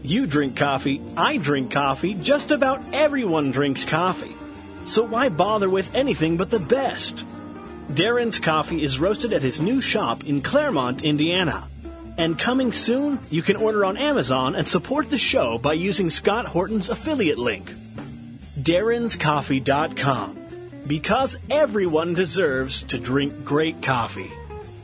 You drink coffee, I drink coffee, just about everyone drinks coffee. So why bother with anything but the best? Darren's Coffee is roasted at his new shop in Claremont, Indiana. And coming soon, you can order on Amazon and support the show by using Scott Horton's affiliate link. DarrensCoffee.com. Because everyone deserves to drink great coffee.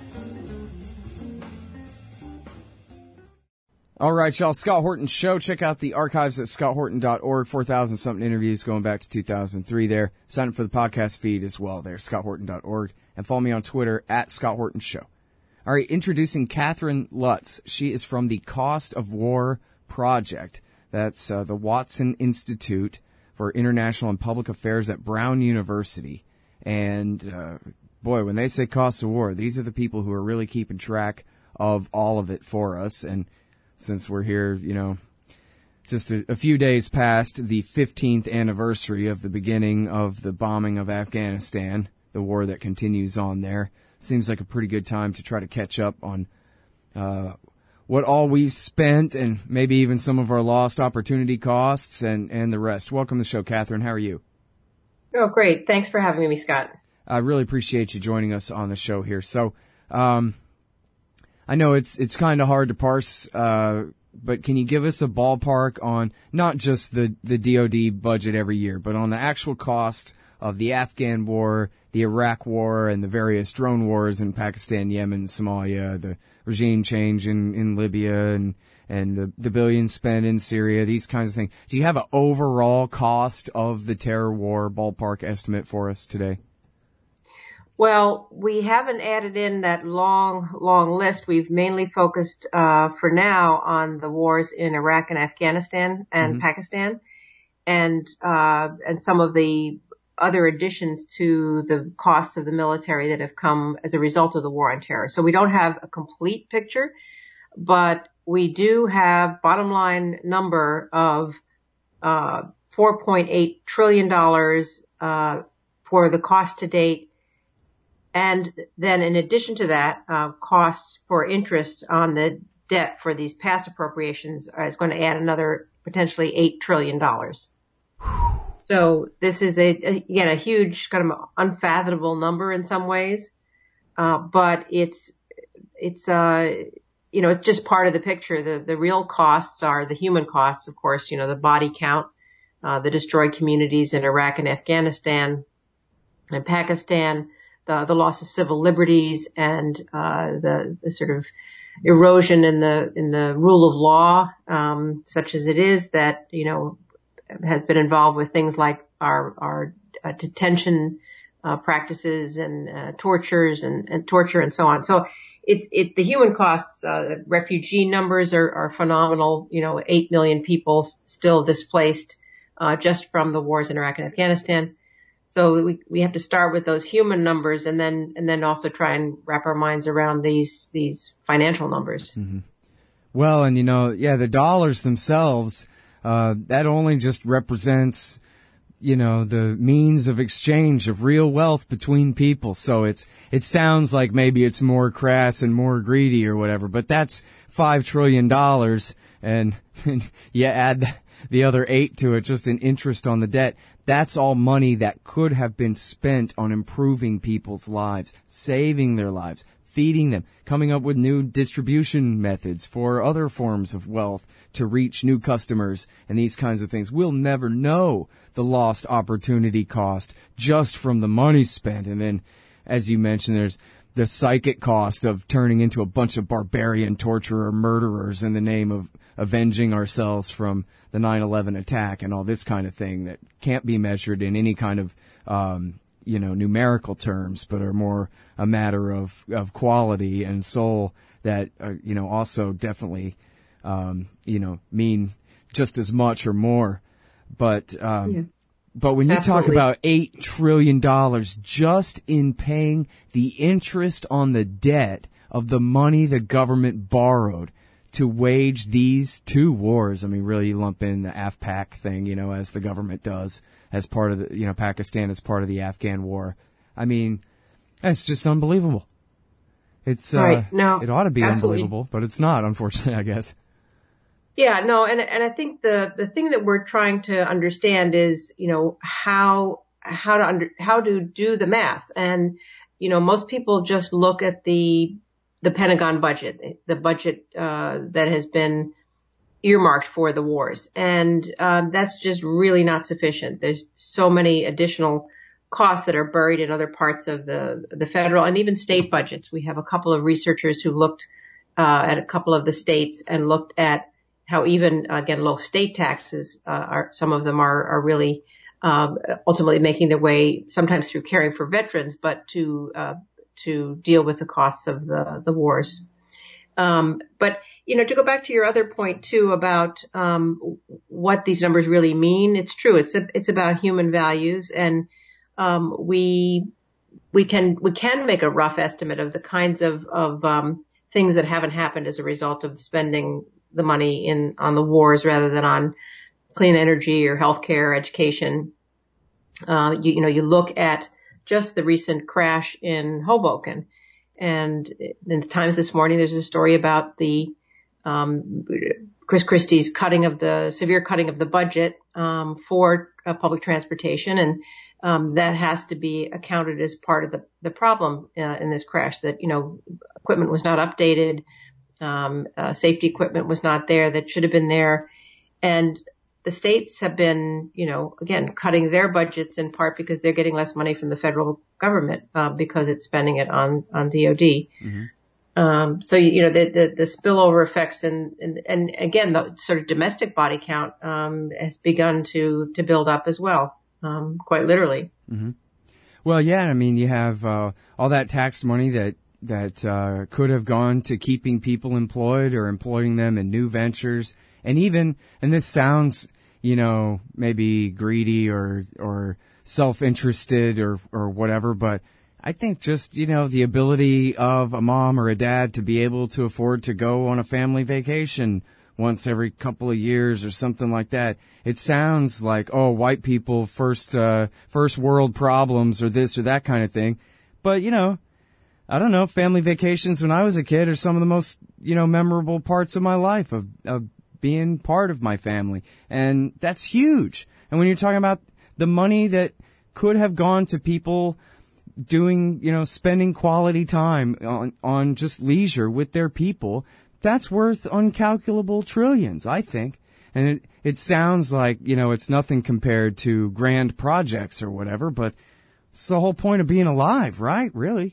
All right, y'all. Scott Horton Show. Check out the archives at scotthorton.org. 4,000-something interviews going back to 2003 there. Sign up for the podcast feed as well there, scotthorton.org. And follow me on Twitter at Scott Horton Show. All right, introducing Catherine Lutz. She is from the Cost of War Project. That's the Watson Institute for International and Public Affairs at Brown University. And, boy, when they say cost of war, these are the people who are really keeping track of all of it for us. And since we're here, you know, just a few days past the 15th anniversary of the beginning of the bombing of Afghanistan, the war that continues on there, seems like a pretty good time to try to catch up on what all we've spent and maybe even some of our lost opportunity costs and the rest. Welcome to the show, Catherine. How are you? Oh, great. Thanks for having me, Scott. I really appreciate you joining us on the show here. So, I know it's kind of hard to parse, but can you give us a ballpark on not just the DoD budget every year, but on the actual cost of the Afghan war, the Iraq war, and the various drone wars in Pakistan, Yemen, Somalia, the regime change in Libya, and the billions spent in Syria, these kinds of things. Do you have an overall cost of the terror war ballpark estimate for us today? Well, we haven't added in that long list. We've mainly focused for now on the wars in Iraq and Afghanistan and Pakistan, and some of the other additions to the costs of the military that have come as a result of the war on terror. So we don't have a complete picture, but we do have bottom line number of $4.8 trillion for the cost to date. And then in addition to that, costs for interest on the debt for these past appropriations is going to add another potentially $8 trillion. So this is again, a huge kind of unfathomable number in some ways. But it's just part of the picture. The real costs are the human costs, of course, the body count, the destroyed communities in Iraq and Afghanistan and Pakistan, the loss of civil liberties and the sort of erosion in the rule of law, such as it is, that has been involved with things like our detention practices and tortures and torture and so on. So the human costs, refugee numbers are phenomenal. 8 million people still displaced just from the wars in Iraq and Afghanistan. So we have to start with those human numbers and then also try and wrap our minds around these financial numbers. Mm-hmm. Well, and the dollars themselves, that only just represents, the means of exchange of real wealth between people. So it sounds like maybe it's more crass and more greedy or whatever, but that's $5 trillion and you add the other 8 to it, just in interest on the debt. That's all money that could have been spent on improving people's lives, saving their lives, feeding them, coming up with new distribution methods for other forms of wealth to reach new customers and these kinds of things. We'll never know the lost opportunity cost just from the money spent. And then, as you mentioned, there's the psychic cost of turning into a bunch of barbarian torturer murderers in the name of avenging ourselves from the 9/11 attack and all this kind of thing that can't be measured in any kind of, numerical terms, but are more a matter of quality and soul that, also definitely, mean just as much or more. But when you talk about $8 trillion just in paying the interest on the debt of the money the government borrowed to wage these 2 wars, I mean, really you lump in the AfPak thing, as the government does as part of the, Pakistan as part of the Afghan war. I mean, that's just unbelievable. It's, right. No, it ought to be absolutely unbelievable, but it's not, unfortunately, I guess. Yeah, no, and I think the thing that we're trying to understand is, how to do the math. And, most people just look at the Pentagon budget, the budget, that has been earmarked for the wars. And, that's just really not sufficient. There's so many additional costs that are buried in other parts of the federal and even state budgets. We have a couple of researchers who looked, at a couple of the states and looked at how even, again, low state taxes, some of them are really, ultimately making their way sometimes through caring for veterans, but to deal with the costs of the wars. But, to go back to your other point too about, what these numbers really mean, it's true. It's about human values, and, we can make a rough estimate of the kinds of things that haven't happened as a result of spending the money on the wars rather than on clean energy or healthcare, education. You look at just the recent crash in Hoboken, and in the Times this morning, there's a story about the Chris Christie's severe cutting of the budget for public transportation, and that has to be accounted as part of the problem in this crash. That equipment was not updated. Safety equipment was not there that should have been there. And the states have been, again, cutting their budgets in part because they're getting less money from the federal government, because it's spending it on DOD. Mm-hmm. So, the spillover effects and again, the sort of domestic body count, has begun to build up as well, quite literally. Mm-hmm. Well, yeah, I mean, you have, all that tax money that could have gone to keeping people employed or employing them in new ventures. And this sounds, maybe greedy or self-interested or whatever, but I think just, the ability of a mom or a dad to be able to afford to go on a family vacation once every couple of years or something like that. It sounds like, white people first world problems or this or that kind of thing. But, I don't know, family vacations when I was a kid are some of the most, memorable parts of my life of being part of my family. And that's huge. And when you're talking about the money that could have gone to people doing, spending quality time on just leisure with their people, that's worth uncalculable trillions, I think. And it sounds like, it's nothing compared to grand projects or whatever, but it's the whole point of being alive, right? Really?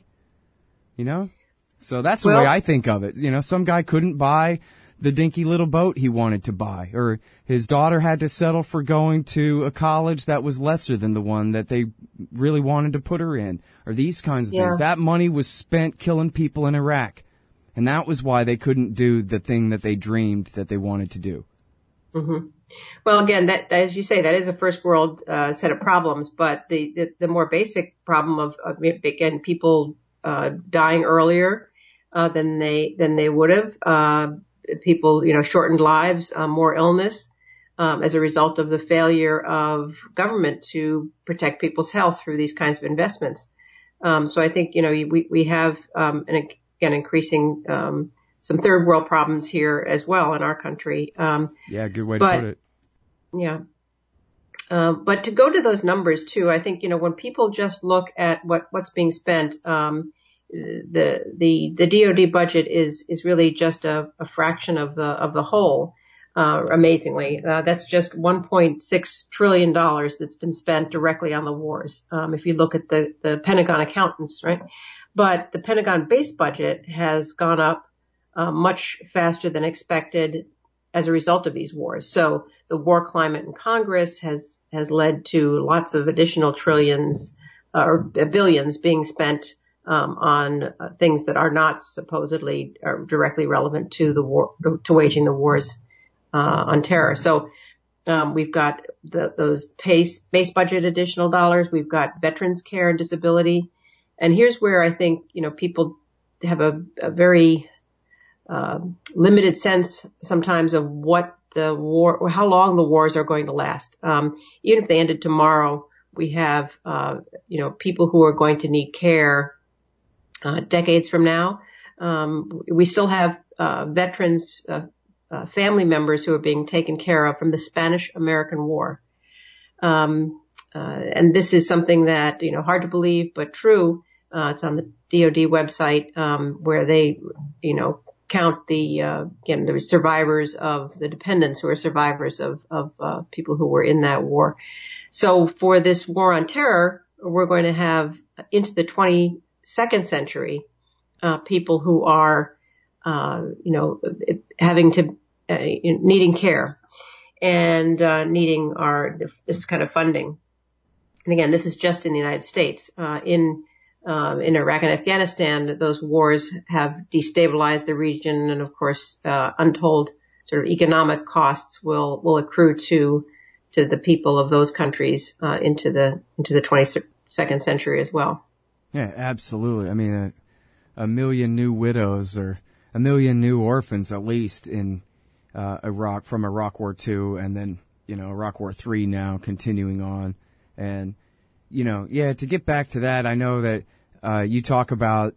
So that's the way I think of it. Some guy couldn't buy the dinky little boat he wanted to buy, or his daughter had to settle for going to a college that was lesser than the one that they really wanted to put her in, or these kinds of things. That money was spent killing people in Iraq, and that was why they couldn't do the thing that they dreamed that they wanted to do. Mm-hmm. Well, again, that, as you say, that is a first world set of problems, but the more basic problem of again, people dying earlier than they would have. People, shortened lives, more illness, as a result of the failure of government to protect people's health through these kinds of investments. So I think, we have, increasing, some third world problems here as well in our country. Yeah, good way to put it. Yeah. But to go to those numbers too, I think, when people just look at what's being spent, the DoD budget is really just a fraction of the whole. Amazingly, that's just $1.6 trillion that's been spent directly on the wars. If you look at the Pentagon accountants, right? But the Pentagon base budget has gone up much faster than expected as a result of these wars. So the war climate in Congress has led to lots of additional trillions or billions being spent on things that are not supposedly or directly relevant to the war, to waging the wars on terror. So we've got those base budget additional dollars. We've got veterans care and disability. And here's where I think, people have a very limited sense sometimes of what the war, or how long the wars are going to last. Even if they ended tomorrow, we have, people who are going to need care decades from now. We still have veterans family members who are being taken care of from the Spanish-American War. And this is something that, hard to believe, but true. It's on the DoD website, where they, count the survivors of the dependents who are survivors of people who were in that war. So for this war on terror, we're going to have into the 22nd century, people who are, having to, needing care and, needing this kind of funding. And again, this is just in the United States. In Iraq and Afghanistan, those wars have destabilized the region, and of course, untold sort of economic costs will accrue to the people of those countries into the 22nd century as well. Yeah, absolutely. I mean, a million new widows or a million new orphans at least in Iraq from Iraq War II, and then Iraq War III now continuing on. And, to get back to that, I know that you talk about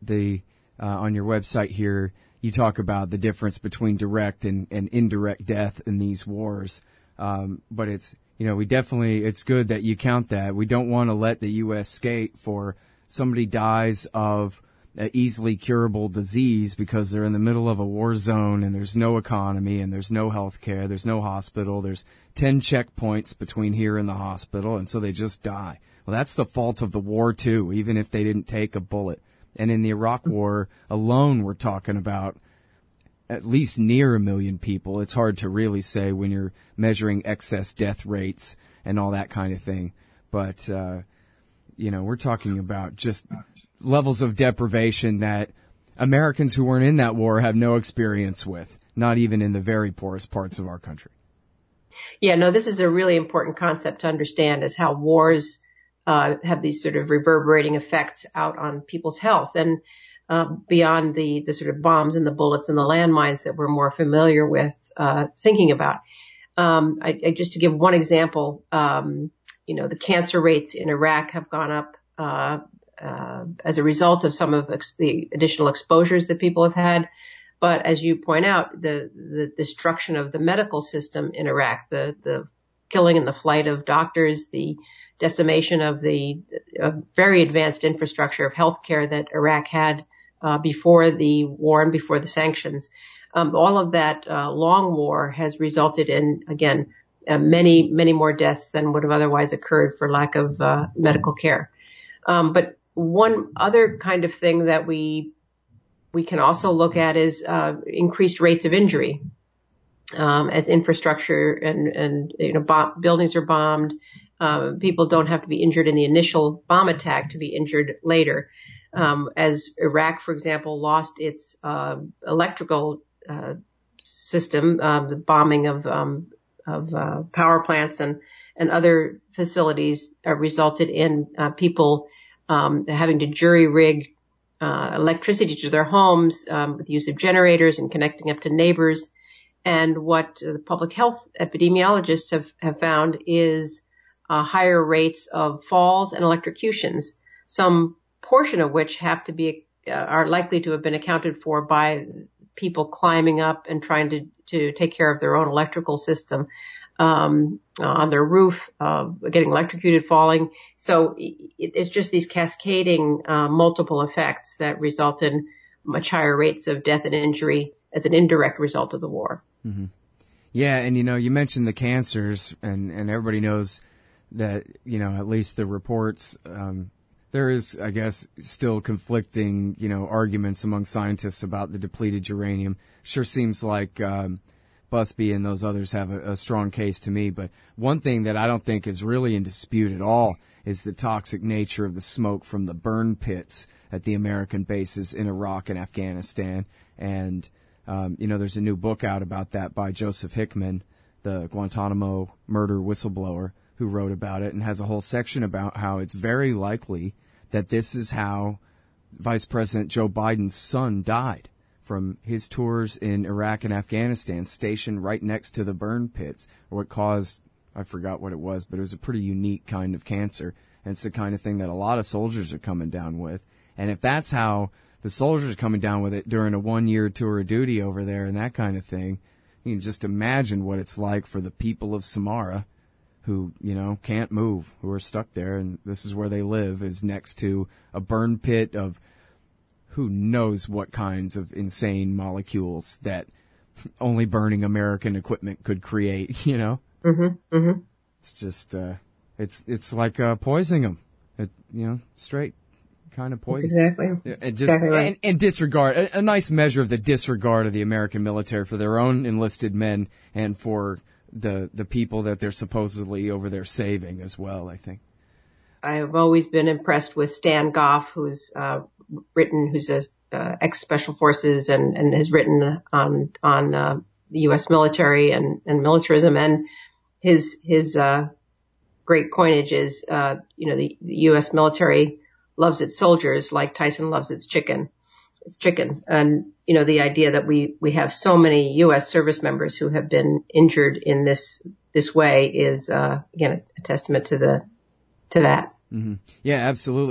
on your website here, you talk about the difference between direct and indirect death in these wars. But it's, it's good that you count that. We don't want to let the U.S. skate for somebody dies of an easily curable disease because they're in the middle of a war zone and there's no economy and there's no health care, there's no hospital, there's 10 checkpoints between here and the hospital, and so they just die. Well, that's the fault of the war, too, even if they didn't take a bullet. And in the Iraq War alone, we're talking about at least near 1 million people. It's hard to really say when you're measuring excess death rates and all that kind of thing. But, we're talking about just levels of deprivation that Americans who weren't in that war have no experience with, not even in the very poorest parts of our country. Yeah, no, this is a really important concept to understand, is how wars have these sort of reverberating effects out on people's health, and beyond the sort of bombs and the bullets and the landmines that we're more familiar with thinking about. Just to give one example, the cancer rates in Iraq have gone up as a result of some of the additional exposures that people have had. But as you point out, the destruction of the medical system in Iraq, the killing and the flight of doctors, the decimation of the very advanced infrastructure of healthcare that Iraq had before the war and before the sanctions. All of that long war has resulted in, again, many, many more deaths than would have otherwise occurred for lack of medical care. But one other kind of thing that we can also look at is increased rates of injury as infrastructure and buildings are bombed. People don't have to be injured in the initial bomb attack to be injured later. As Iraq, for example, lost its electrical system, the bombing of power plants and other facilities resulted in people having to jury rig electricity to their homes with the use of generators and connecting up to neighbors. And what the public health epidemiologists have found is higher rates of falls and electrocutions, some portion of which are likely to have been accounted for by people climbing up and trying to take care of their own electrical system on their roof, getting electrocuted, falling. So it's just these cascading multiple effects that result in much higher rates of death and injury as an indirect result of the war. Mm-hmm. Yeah, and you mentioned the cancers, and everybody knows that, at least the reports, there is, I guess, still conflicting, arguments among scientists about the depleted uranium. Sure seems like Busby and those others have a strong case to me, but one thing that I don't think is really in dispute at all is the toxic nature of the smoke from the burn pits at the American bases in Iraq and Afghanistan. And, there's a new book out about that by Joseph Hickman, the Guantanamo murder whistleblower, who wrote about it and has a whole section about how it's very likely that this is how Vice President Joe Biden's son died, from his tours in Iraq and Afghanistan, stationed right next to the burn pits, or what caused, I forgot what it was, but it was a pretty unique kind of cancer. And it's the kind of thing that a lot of soldiers are coming down with. And if that's how the soldiers are coming down with it during a 1-year tour of duty over there and that kind of thing, You can just imagine what it's like for the people of Samara who, can't move, who are stuck there, and this is where they live, is next to a burn pit of who knows what kinds of insane molecules that only burning American equipment could create, It's just, it's like poisoning them. Straight kind of poison. That's exactly. And just exactly right. and disregard a nice measure of the disregard of the American military for their own enlisted men and for the people that they're supposedly over there saving as well, I think. I've always been impressed with Stan Goff, who's who's a ex-Special Forces and has written on the U.S. military and militarism, and his great coinage is, the U.S. military loves its soldiers like Tyson loves its chickens. And, the idea that we have so many U.S. service members who have been injured in this way is, again, a testament to that. Mm-hmm. Yeah, absolutely.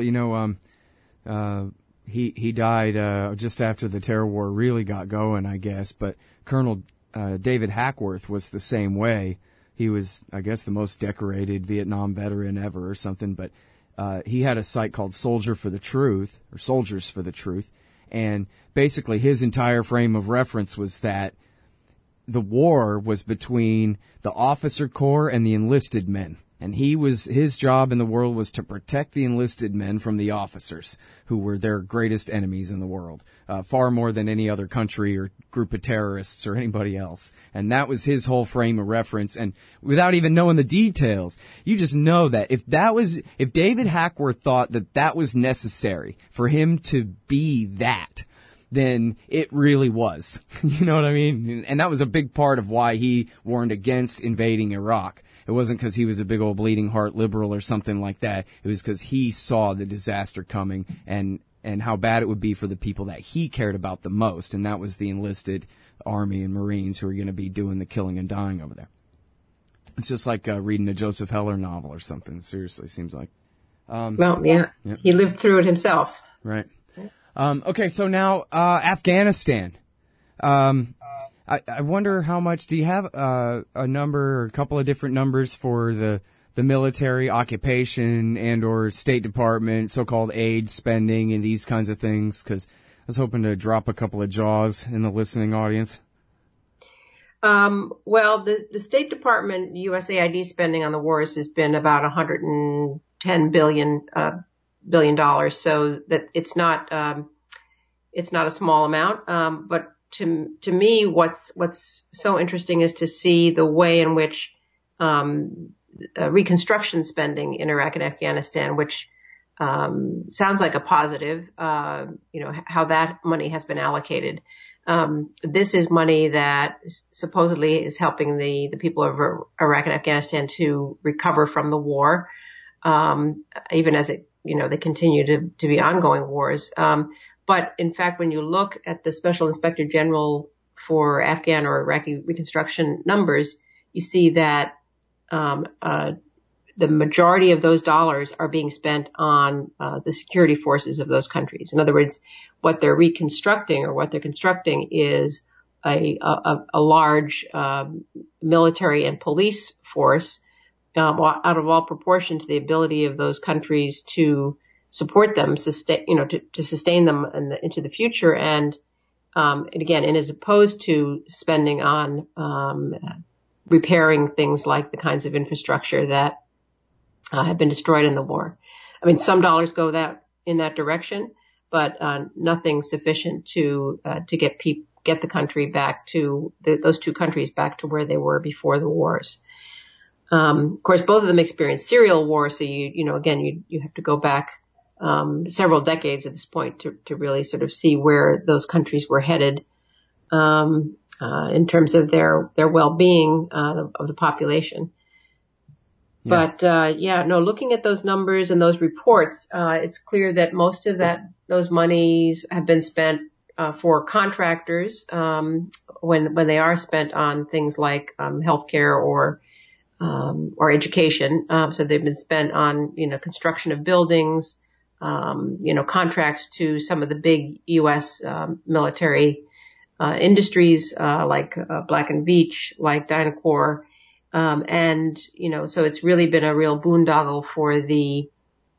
He died, just after the terror war really got going, I guess, but Colonel, David Hackworth was the same way. He was, I guess, the most decorated Vietnam veteran ever or something, but he had a site called Soldiers for the Truth, and basically his entire frame of reference was that the war was between the officer corps and the enlisted men. And his job in the world was to protect the enlisted men from the officers, who were their greatest enemies in the world, far more than any other country or group of terrorists or anybody else. And that was his whole frame of reference. And without even knowing the details, you just know that if David Hackworth thought that was necessary for him to be that, then it really was. You know what I mean? And that was a big part of why he warned against invading Iraq. It wasn't because he was a big old bleeding heart liberal or something like that. It was because he saw the disaster coming and how bad it would be for the people that he cared about the most, and that was the enlisted Army and Marines who were going to be doing the killing and dying over there. It's just like reading a Joseph Heller novel or something, seriously, seems like. Yeah. He lived through it himself. Right. Okay, so now Afghanistan. I wonder how much, do you have a number or a couple of different numbers for the military occupation and or State Department, so-called aid spending and these kinds of things? Because I was hoping to drop a couple of jaws in the listening audience. Well, the State Department USAID spending on the wars has been about $110 billion, so that it's not a small amount, but to me, what's so interesting is to see the way in which reconstruction spending in Iraq and Afghanistan, which sounds like a positive, how that money has been allocated. This is money that supposedly is helping the people of Iraq and Afghanistan to recover from the war, even as they continue to be ongoing wars. But in fact, when you look at the Special Inspector General for Afghan or Iraqi reconstruction numbers, you see that the majority of those dollars are being spent on the security forces of those countries. In other words, what they're reconstructing or what they're constructing is a large military and police force out of all proportion to the ability of those countries to support them, to sustain them into the future. And again, and as opposed to spending on repairing things like the kinds of infrastructure that have been destroyed in the war. I mean, some dollars go in that direction, but nothing sufficient to get the country back to those two countries back to where they were before the wars. Of course, both of them experienced serial war, so you have to go back several decades at this point to really sort of see where those countries were headed in terms of their well-being of the population. Yeah. But looking at those numbers and those reports, it's clear that most of those monies have been spent for contractors when they are spent on things like healthcare or education. So they've been spent on construction of buildings. Contracts to some of the big U.S. military industries, like Black & Veatch, like Dynacore. And, so it's really been a real boondoggle for the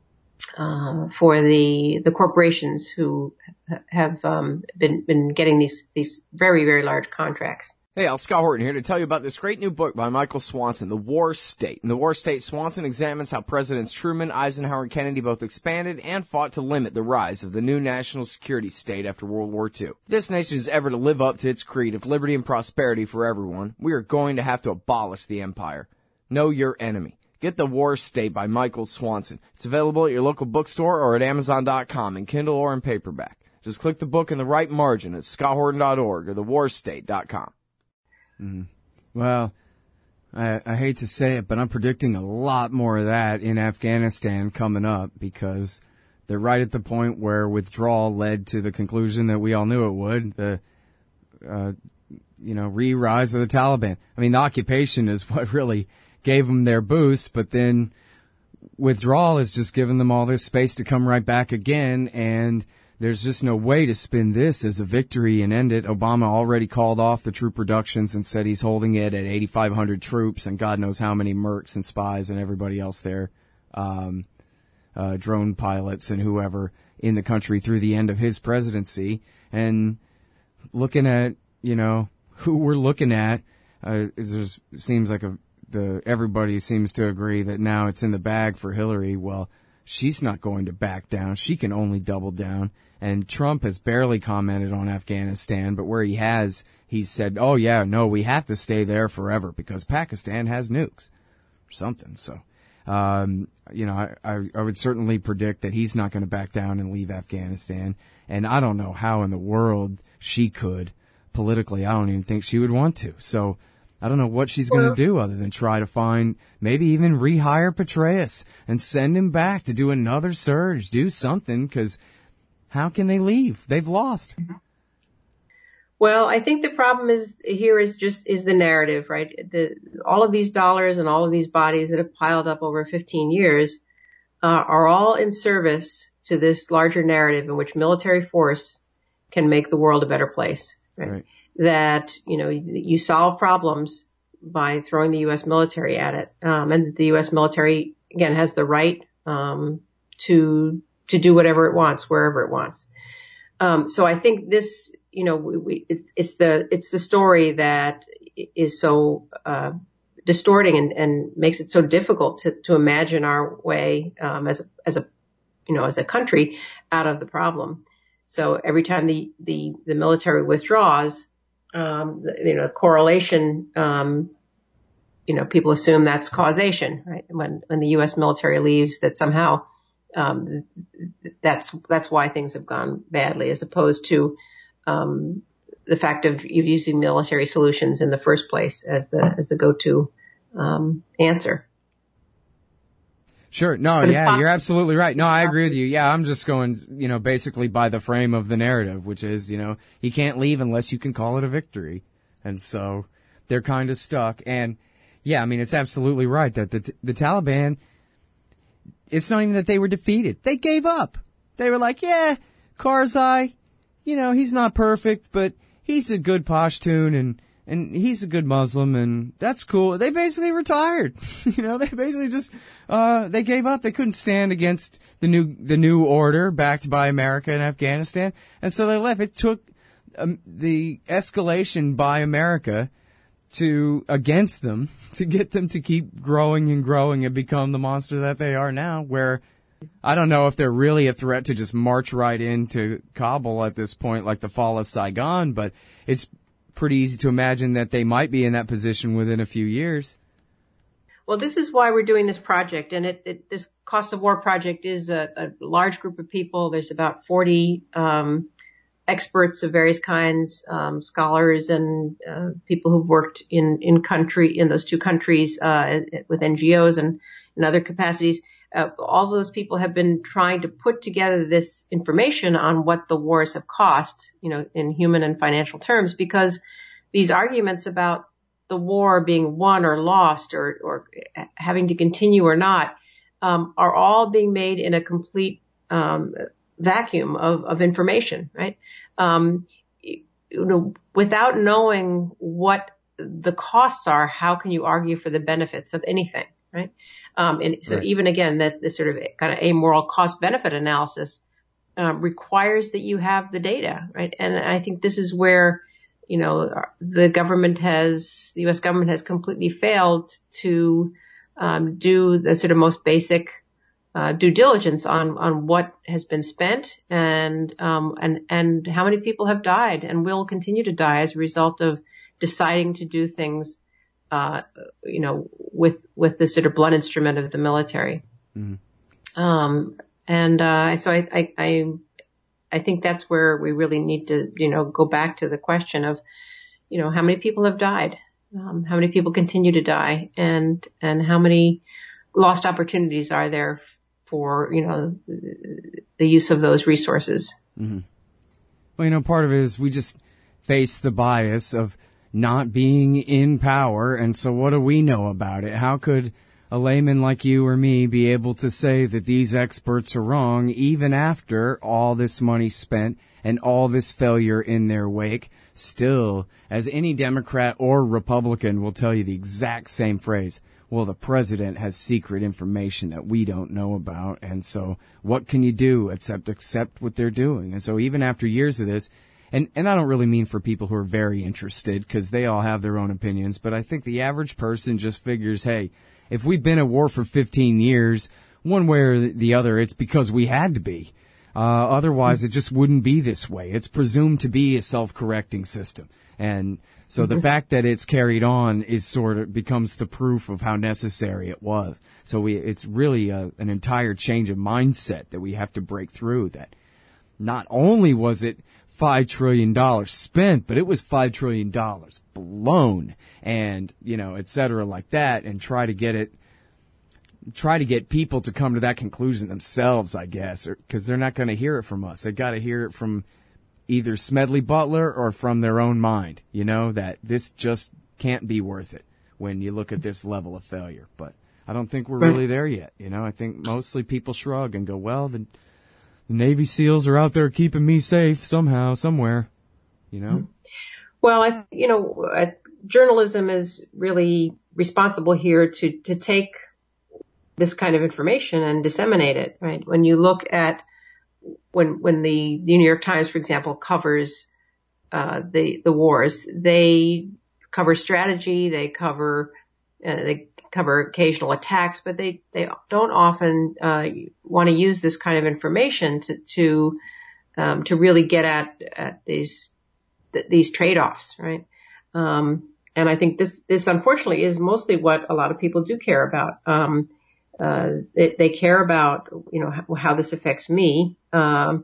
corporations who have, been getting these very, very large contracts. Hey, Al, Scott Horton here to tell you about this great new book by Michael Swanson, The War State. In The War State, Swanson examines how Presidents Truman, Eisenhower, and Kennedy both expanded and fought to limit the rise of the new national security state after World War II. If this nation is ever to live up to its creed of liberty and prosperity for everyone, we are going to have to abolish the empire. Know your enemy. Get The War State by Michael Swanson. It's available at your local bookstore or at Amazon.com in Kindle or in paperback. Just click the book in the right margin at scotthorton.org or thewarstate.com. Mm. Well, I hate to say it, but I'm predicting a lot more of that in Afghanistan coming up because they're right at the point where withdrawal led to the conclusion that we all knew it would, the re-rise of the Taliban. I mean, the occupation is what really gave them their boost, but then withdrawal has just given them all this space to come right back again, and there's just no way to spin this as a victory and end it. Obama already called off the troop reductions and said he's holding it at 8,500 troops and God knows how many mercs and spies and everybody else there, drone pilots and whoever in the country through the end of his presidency. And looking at, who we're looking at, seems like everybody seems to agree that now it's in the bag for Hillary. Well, she's not going to back down. She can only double down. And Trump has barely commented on Afghanistan, but where he has, he's said, oh yeah, no, we have to stay there forever because Pakistan has nukes or something. So, I would certainly predict that he's not going to back down and leave Afghanistan. And I don't know how in the world she could politically. I don't even think she would want to. So I don't know what she's going to do other than try to find, maybe even rehire Petraeus and send him back to do another surge, do something, because how can they leave? They've lost. Well, I think the problem is the narrative, right? All of these dollars and all of these bodies that have piled up over 15 years are all in service to this larger narrative in which military force can make the world a better place, right? That, you solve problems by throwing the U.S. military at it. And the U.S. military, again, has the right to do whatever it wants, wherever it wants. So I think this, it's the story that is so distorting and makes it so difficult to imagine our way as a country out of the problem. So every time the military withdraws, correlation, people assume that's causation, right? When the U.S. military leaves, that somehow, that's why things have gone badly, as opposed to, the fact of using military solutions in the first place as the go-to, answer. Sure. No, yeah, you're absolutely right. No, I agree with you. Yeah, I'm just going, basically by the frame of the narrative, which is, you can't leave unless you can call it a victory. And so they're kind of stuck. And yeah, I mean, it's absolutely right that the Taliban, it's not even that they were defeated. They gave up. They were like, yeah, Karzai, he's not perfect, but he's a good Pashtun and he's a good Muslim, and that's cool. They basically retired. They basically just, they gave up. They couldn't stand against the new order backed by America in Afghanistan. And so they left. It took, the escalation by America against them to get them to keep growing and become the monster that they are now, where I don't know if they're really a threat to just march right into Kabul at this point, like the fall of Saigon, but it's pretty easy to imagine that they might be in that position within a few years. Well, this is why we're doing this project, and this Cost of War project is a large group of people. There's about 40 experts of various kinds, scholars and people who've worked in those two countries with NGOs and in other capacities. All those people have been trying to put together this information on what the wars have cost, in human and financial terms, because these arguments about the war being won or lost or having to continue or not, are all being made in a complete, vacuum of information, right? without knowing what the costs are, how can you argue for the benefits of anything, right? And so Right. even again, that this sort of kind of amoral cost benefit analysis requires that you have the data, right? And I think this is where, the U.S. government has completely failed to do the sort of most basic due diligence on what has been spent and how many people have died and will continue to die as a result of deciding to do things, with this sort of blunt instrument of the military. Mm-hmm. So I think that's where we really need to, go back to the question of, how many people have died, how many people continue to die, and how many lost opportunities are there for, the use of those resources. Mm-hmm. Well, part of it is we just face the bias of not being in power, and so what do we know about it? How could a layman like you or me be able to say that these experts are wrong even after all this money spent and all this failure in their wake? Still, as any Democrat or Republican will tell you the exact same phrase, well, the president has secret information that we don't know about, and so what can you do except accept what they're doing? And so even after years of this, and I don't really mean for people who are very interested, because they all have their own opinions, but I think the average person just figures, hey, if we've been at war for 15 years, one way or the other, it's because we had to be. Otherwise, it just wouldn't be this way. It's presumed to be a self-correcting system. And so the fact that it's carried on is sort of becomes the proof of how necessary it was. So it's really an entire change of mindset that we have to break through, that not only was it $5 trillion spent, but it was $5 trillion blown, and, et cetera, like that, and try to get people to come to that conclusion themselves, I guess, because they're not going to hear it from us. They got to hear it from either Smedley Butler or from their own mind, that this just can't be worth it when you look at this level of failure. But I don't think we're really there yet. I think mostly people shrug and go, well, the Navy SEALs are out there keeping me safe somehow, somewhere, Well, journalism is really responsible here to take this kind of information and disseminate it, right? When you look at when the New York Times, for example, covers the wars, they cover strategy, they cover occasional attacks, but they don't often want to use this kind of information to really get at these trade-offs, right? And I think this unfortunately is mostly what a lot of people do care about. They care about, how this affects me. And,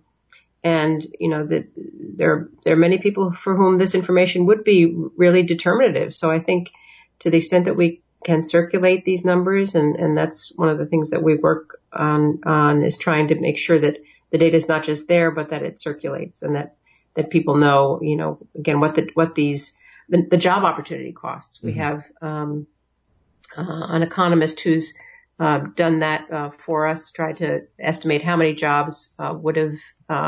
that there are many people for whom this information would be really determinative. So I think to the extent that we can circulate these numbers, and that's one of the things that we work on is trying to make sure that the data is not just there, but that it circulates, and that people know, again, what the job opportunity costs. We have an economist who's done that for us, tried to estimate how many jobs would have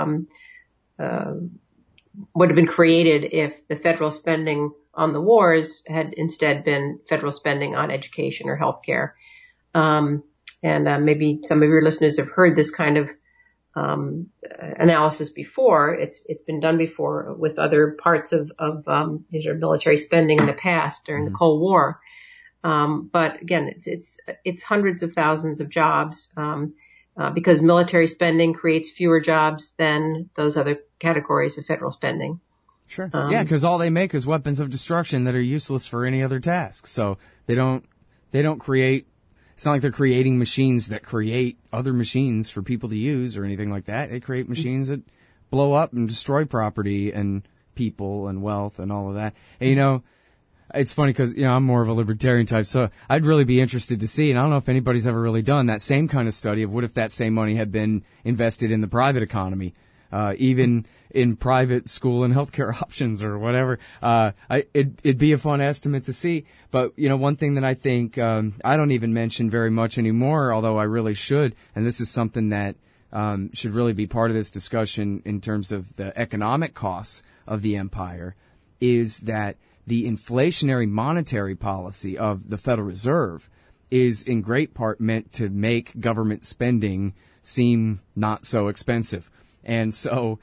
been created if the federal spending on the wars had instead been federal spending on education or healthcare. And maybe some of your listeners have heard this kind of analysis before. It's been done before with other parts of military spending in the past during the Cold War. But again, it's hundreds of thousands of jobs, because military spending creates fewer jobs than those other categories of federal spending. Sure. Yeah, because all they make is weapons of destruction that are useless for any other task. So they don't create. It's not like they're creating machines that create other machines for people to use or anything like that. They create machines that blow up and destroy property and people and wealth and all of that. And, it's funny because, I'm more of a libertarian type, so I'd really be interested to see, and I don't know if anybody's ever really done that same kind of study of what if that same money had been invested in the private economy, even in private school and healthcare options or whatever. It'd be a fun estimate to see. But, one thing that I think I don't even mention very much anymore, although I really should, and this is something that should really be part of this discussion in terms of the economic costs of the empire, is that the inflationary monetary policy of the Federal Reserve is in great part meant to make government spending seem not so expensive. And so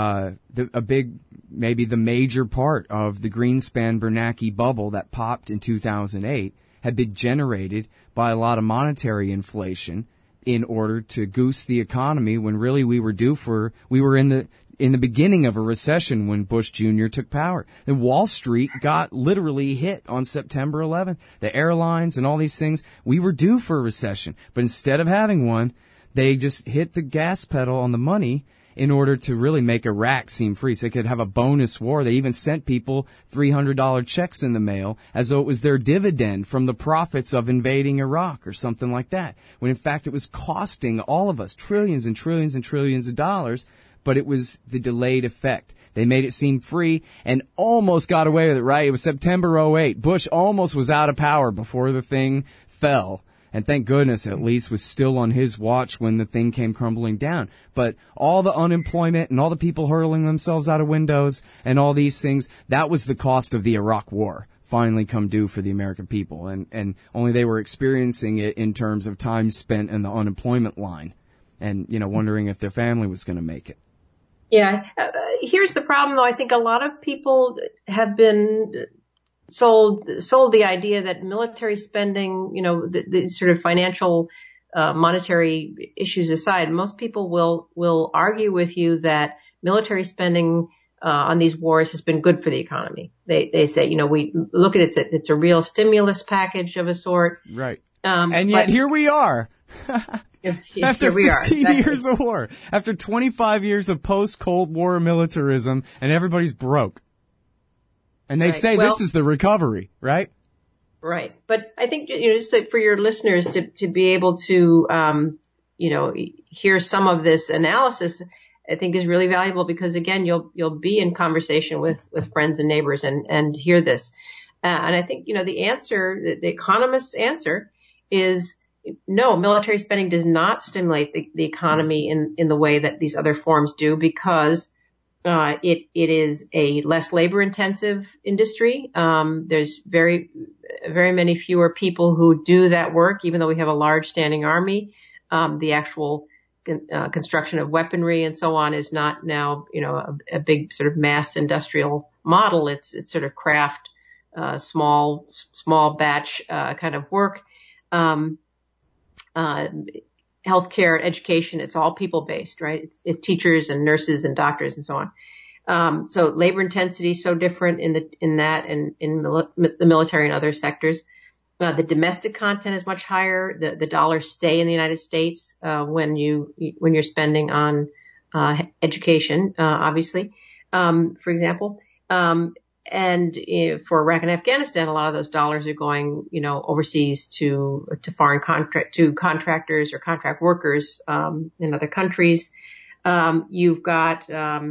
maybe the major part of the Greenspan-Bernanke bubble that popped in 2008 had been generated by a lot of monetary inflation in order to goose the economy when really we were in the beginning of a recession when Bush Jr. took power. And Wall Street got literally hit on September 11th. The airlines and all these things, we were due for a recession. But instead of having one, they just hit the gas pedal on the money in order to really make Iraq seem free. So they could have a bonus war. They even sent people $300 checks in the mail as though it was their dividend from the profits of invading Iraq or something like that. When in fact it was costing all of us trillions and trillions and trillions of dollars, but it was the delayed effect. They made it seem free and almost got away with it, right? It was September 08. Bush almost was out of power before the thing fell. And thank goodness at least was still on his watch when the thing came crumbling down. But all the unemployment and all the people hurling themselves out of windows and all these things, that was the cost of the Iraq War finally come due for the American people. And only they were experiencing it in terms of time spent in the unemployment line and, wondering if their family was going to make it. Yeah. Here's the problem, though. I think a lot of people have been sold the idea that military spending, the sort of financial, monetary issues aside, most people will argue with you that military spending on these wars has been good for the economy. They say, we look at it, it's a real stimulus package of a sort. Right. And yet here we are. After 15 years of war, after 25 years of post-Cold War militarism, and everybody's broke. And they say this is the recovery, right? Right. But I think, just for your listeners to be able to, hear some of this analysis, I think is really valuable because again, you'll be in conversation with friends and neighbors and hear this. And I think, the answer, the economist's answer is no, military spending does not stimulate the economy in the way that these other forms do because it is a less labor intensive industry. There's very, very many fewer people who do that work, even though we have a large standing army. The actual construction of weaponry and so on is not now, a big sort of mass industrial model. It's sort of craft, small batch, kind of work. Healthcare, education, it's all people-based, right? It's teachers and nurses and doctors and so on. So labor intensity is so different in the military and other sectors. The domestic content is much higher. The dollars stay in the United States, when you're spending on, education, obviously, for example. And for Iraq and Afghanistan, a lot of those dollars are going, overseas to foreign contractors or contract workers, in other countries. You've got,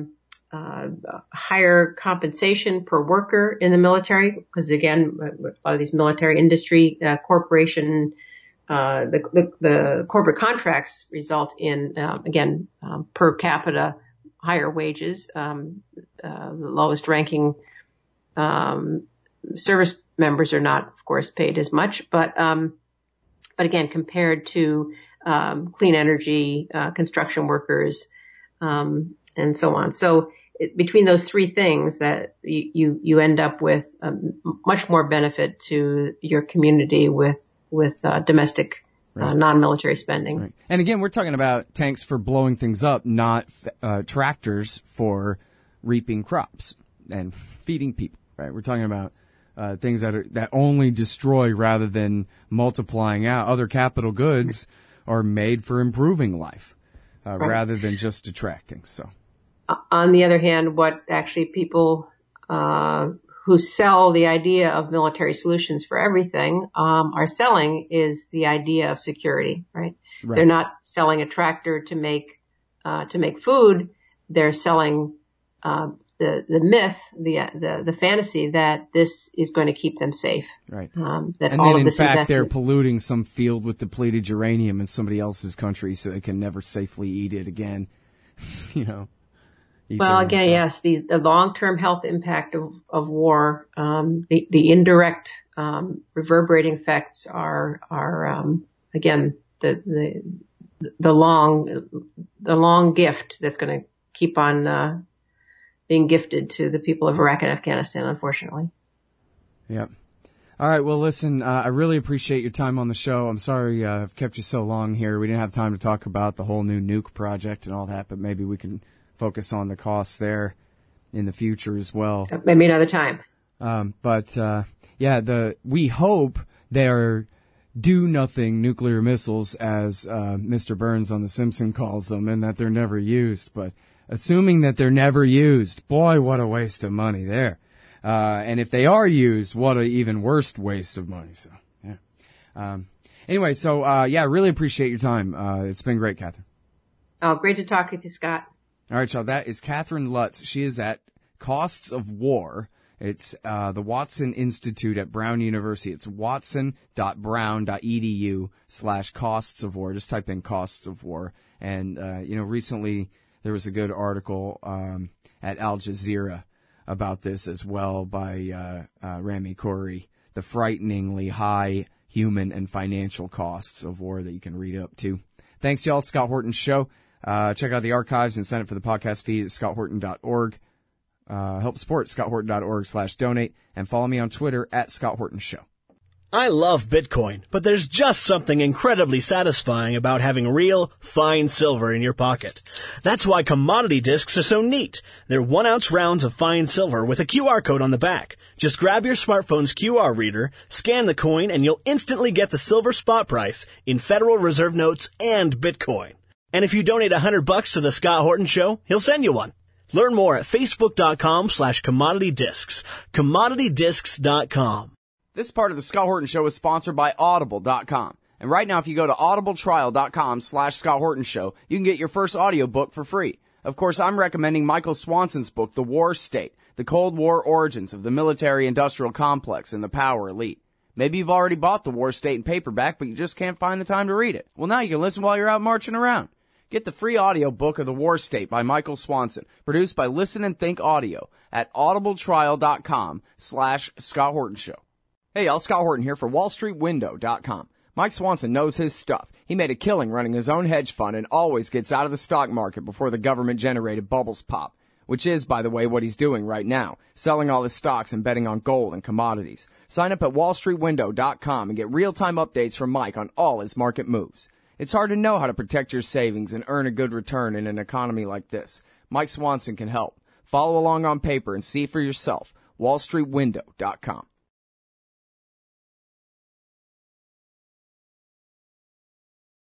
higher compensation per worker in the military because again, a lot of these military industry, corporation, the corporate contracts result in, again, per capita higher wages. The lowest ranking service members are not, of course, paid as much, but again, compared to, clean energy, construction workers, and so on. So between those three things that you end up with much more benefit to your community with domestic, right. Non-military spending. Right. And again, we're talking about tanks for blowing things up, not, tractors for reaping crops and feeding people. Right, we're talking about things that only destroy rather than multiplying out. Other capital goods are made for improving life, right. Rather than just detracting. So, on the other hand, what actually people who sell the idea of military solutions for everything are selling is the idea of security. Right? They're not selling a tractor to make food. They're selling the myth, the fantasy that this is going to keep them safe. Right. That and all then of in this fact they're investment, polluting some field with depleted uranium in somebody else's country so they can never safely eat it again. Eat well, their own again, crop. yes, the long-term health impact of war, the indirect reverberating effects are again the long gift that's going to keep on being gifted to the people of Iraq and Afghanistan, unfortunately. Yep. All right. Well, listen, I really appreciate your time on the show. I'm sorry I've kept you so long here. We didn't have time to talk about the whole new nuke project and all that, but maybe we can focus on the costs there in the future as well. Maybe another time. We hope they're do-nothing nuclear missiles, as Mr. Burns on The Simpsons calls them, and that they're never used. But assuming that they're never used, boy, what a waste of money there. And if they are used, what an even worse waste of money. So, yeah. Anyway, really appreciate your time. It's been great, Catherine. Oh, great to talk with you, Scott. All right, y'all. That is Catherine Lutz. She is at Costs of War. It's the Watson Institute at Brown University. It's watson.brown.edu/costs of war. Just type in costs of war. And, recently there was a good article at Al Jazeera about this as well by Rami Khouri, the frighteningly high human and financial costs of war that you can read up to. Thanks, y'all. Scott Horton Show. Check out the archives and sign up for the podcast feed at scotthorton.org. Help support scotthorton.org/donate, and follow me on Twitter at Scott Horton Show. I love Bitcoin, but there's just something incredibly satisfying about having real, fine silver in your pocket. That's why commodity discs are so neat. They're 1-ounce rounds of fine silver with a QR code on the back. Just grab your smartphone's QR reader, scan the coin, and you'll instantly get the silver spot price in Federal Reserve notes and Bitcoin. And if you donate $100 to the Scott Horton Show, he'll send you one. Learn more at facebook.com/commoditydiscs. commoditydiscs.com. This part of the Scott Horton Show is sponsored by Audible.com. And right now, if you go to audibletrial.com/Scott Horton Show, you can get your first audiobook for free. Of course, I'm recommending Michael Swanson's book, The War State, The Cold War Origins of the Military-Industrial Complex and the Power Elite. Maybe you've already bought The War State in paperback, but you just can't find the time to read it. Well, now you can listen while you're out marching around. Get the free audiobook of The War State by Michael Swanson, produced by Listen and Think Audio at audibletrial.com/Scott Horton Show. Hey, y'all, Scott Horton here for WallStreetWindow.com. Mike Swanson knows his stuff. He made a killing running his own hedge fund and always gets out of the stock market before the government-generated bubbles pop, which is, by the way, what he's doing right now, selling all his stocks and betting on gold and commodities. Sign up at WallStreetWindow.com and get real-time updates from Mike on all his market moves. It's hard to know how to protect your savings and earn a good return in an economy like this. Mike Swanson can help. Follow along on paper and see for yourself. WallStreetWindow.com.